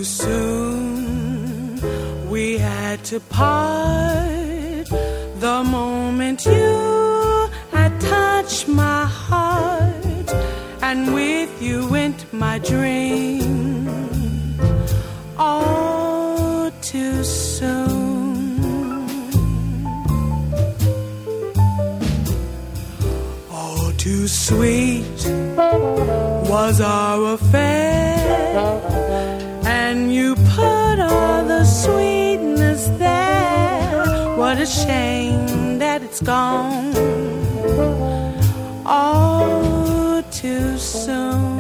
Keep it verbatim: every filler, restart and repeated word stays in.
too soon we had to part. The moment you had touched my heart, and with you went my dream. All too soon. All too sweet was our affair, and you put all the sweetness there. What a shame that it's gone all too soon.